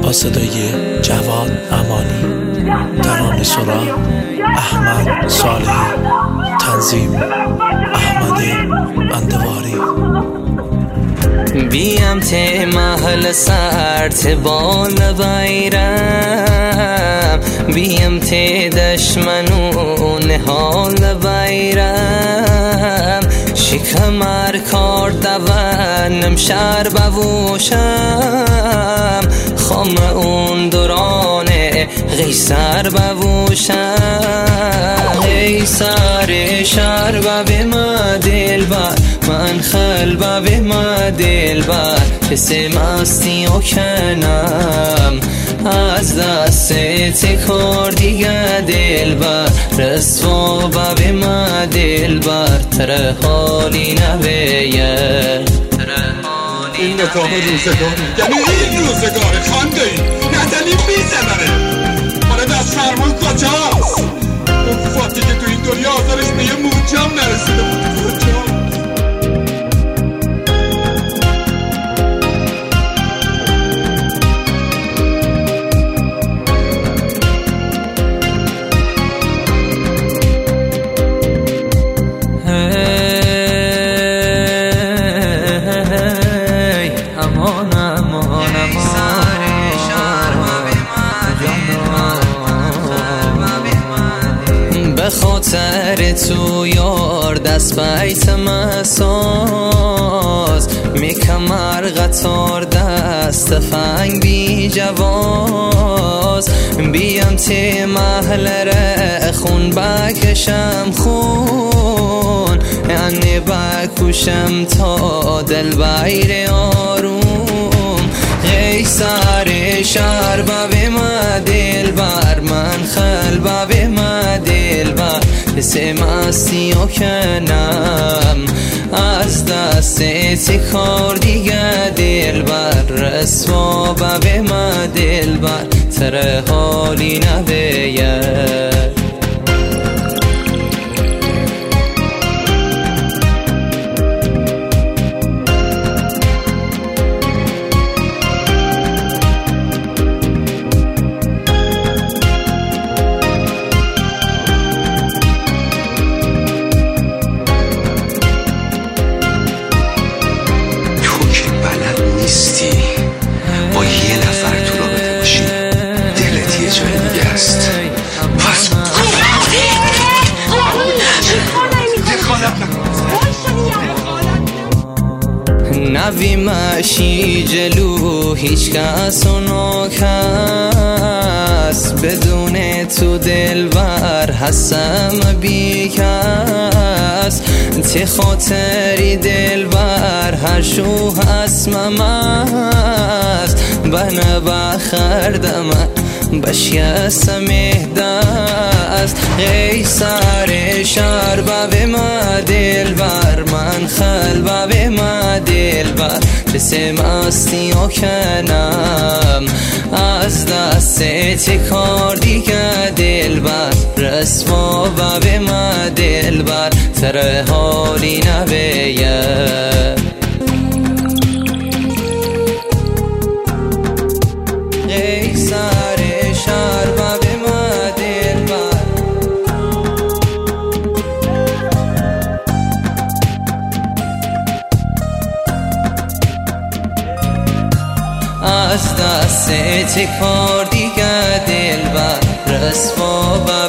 با صدای جواد امانی، ترانه سرا احمد صالحی، تنظیم احمد اندواری. بیم ته محل سرت بال بیرم، بیم ته دشمنون حال بیرم، شکمر کار دوانم شر بوشم، خم اون دورانه غیسر بوشم. غیسر شر به ما دل بر من خلبه به ما دل بر پس مستی و کنم از دست تکار دیگه دل بر رسوا به ما دل بر تر حالی نبیه این نتاق روزگاری، یعنی این روزگار خانده ای نزنی میزنه حالا دست فرمون کجاست؟ اون فاتی که تو این دنیا آزارش به یه موجم نرسیده بود کجا؟ به خاطر تو یار دست بیت مساز، میکمر قطار دست فنگ بی جواز، بیم تی محل خون بکشم خون، یعنی بکشم تا دل بیر آروم. غیسر شر به ما دل بر من خلبه به ما دل بر پس مستی و کنم از دست تکار دیگه دل بر رسوا به ما دل بر تر حالی نبیه. با یه نفر تو رابطه باشی دلت یه جای دیگه است. پس نوی مشی جلو هیچ کس و ناکس، بدون تو دل بر هستم بی کس، تی خاطری دل بر هر شو اسمم است، بنا بخردم بشیستم دست. غیسر شر به ما دل بر من خلبه به ما دل بر پس مستی و کنم از دست تکار دیگه دل بر رسوا به ما دل بر تر حالی نبیه. غیسر شر به ما دل بر از دست تکار دیگه دل بر رسوا